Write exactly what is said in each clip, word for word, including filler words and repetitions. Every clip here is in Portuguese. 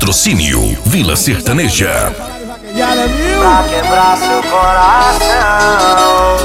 Patrocínio Vila Sertaneja. Pra quebrar seu coração.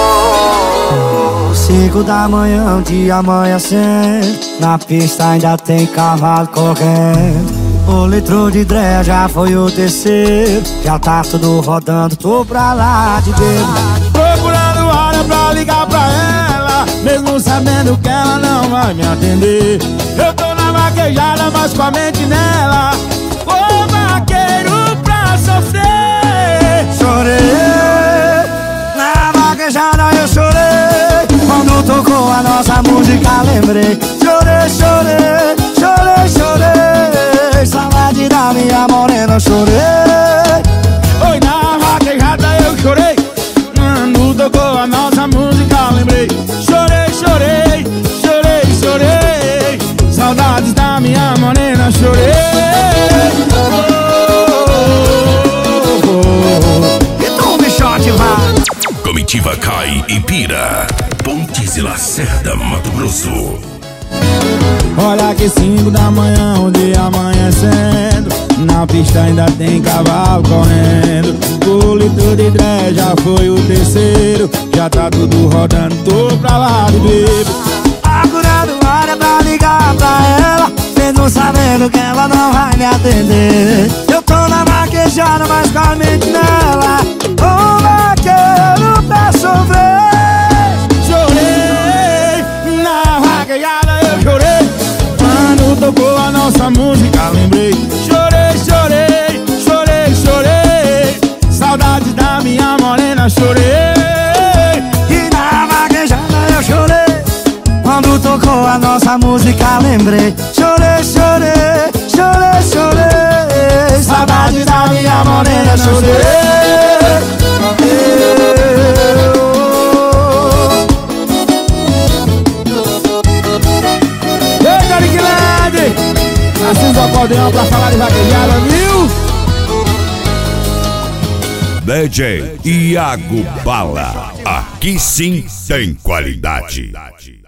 Cinco da manhã, o dia amanhecendo. Na pista ainda tem cavalo correndo. O litro de dreia já foi o terceiro. Já tá tudo rodando, tô pra lá de bebo. Procurando hora pra ligar pra ela, mesmo sabendo que ela não vai me atender. Eu tô na vaquejada, mas com a mente nela. Ô vaqueiro pra sofrer. Chorei, na vaquejada eu chorei. Quando tocou a nossa música lembrei. Chorei, chorei, chorei, chorei. Saudade da minha morena, chorei. Oi, na vaquejada eu chorei. Quando tocou a nossa música lembrei. Chorei, chorei, chorei, chorei. Saudades da minha morena, chorei. Então o bichote vai. Comitiva Cai e Pira, Pontes e Lacerda, Mato Grosso. Olha que cinco da manhã, o dia amanhecendo. Na pista ainda tem cavalo correndo. O litro de dreia já foi o terceiro. Já tá tudo rodando, tô pra lá de bebo. Procurando hora pra ligar pra ela, mesmo sabendo que ela não vai me atender. Eu tô na vaquejada, mas com a mente nela. Ô vaqueiro pra sofrer. Chorei, na vaquejada eu chorei. Quando tocou a nossa música lembrei. Chorei, chorei, chorei, chorei. Saudades da minha morena, chorei. E na vaquejada eu chorei. Quando tocou a nossa música lembrei. Chorei, chorei, chorei, chorei. Saudade da minha morena, chorei. Eita, Niquilade! Assim o acordeão pra falar de vaquejada, viu? D J Iago Bala, aqui sim tem qualidade.